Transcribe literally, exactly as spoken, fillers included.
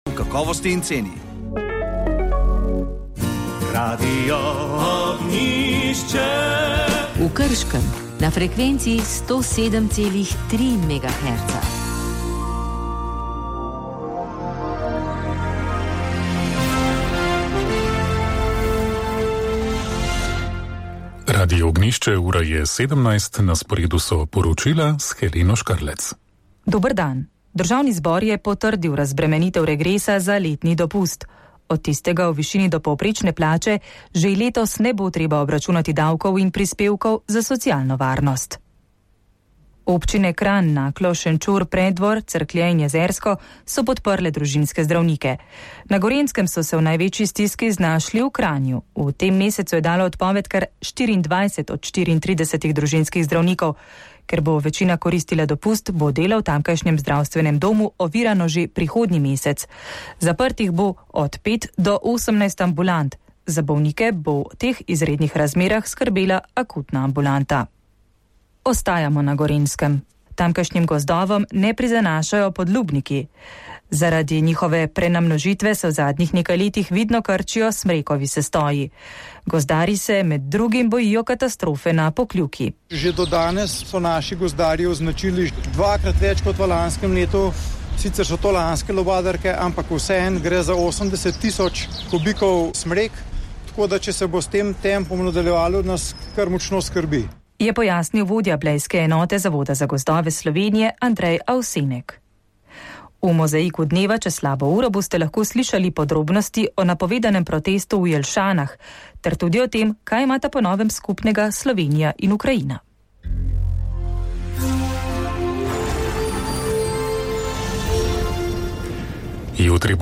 v kakovosti in ceni. Radio Ognjišče. V Krškem na frekvenciji sto sedem celih tri megaherca. Radio Ognjišče, ura je sedemnajst, na sporedu so poročila s Heleno Škarlec. Dober dan. Državni zbor je potrdil razbremenitev regresa za letni dopust. Od tistega v višini do povprečne plače že letos ne bo treba obračunati davkov in prispevkov za socialno varnost. Občine Kranj, Naklo, Šenčur, Preddvor, Cerklje in Jezersko so podprle družinske zdravnike. Na Gorenjskem so se v največji stiski znašli v Kranju. V tem mesecu je dalo odpoved kar štiriindvajset od štiriintridesetih družinskih zdravnikov. Ker bo večina koristila dopust, bo delo v tamkajšnjem zdravstvenem domu ovirano že prihodnji mesec. Zaprtih bo od pet do osemnajst ambulant. Za bolnike bo v teh izrednih razmerah skrbela akutna ambulanta. Ostajamo na Gorenjskem. Tamkajšnjim gozdovom ne prizanašajo podlubniki. Zaradi njihove prenamnožitve se v zadnjih nekaj letih vidno krčijo smrekovi sestoji. Gozdari se med drugim bojijo katastrofe na Pokljuki. Že do danes so naši gozdarji označili dvakrat več kot v lanskem letu. Sicer so to lanske lubadarke, ampak vseeno gre za osemdeset tisoč kubikov smrek, tako da če se bo s tem tempom nadaljevalo, nas kar močno skrbi. Je pojasnil vodja blejske enote Zavoda za gozdove Slovenije Andrej Avsenek. V mozaiku dneva čez slabo uro boste lahko slišali podrobnosti o napovedanem protestu v Jelšanah, ter tudi o tem, kaj imata po novem skupnega Slovenija in Ukrajina. Jutri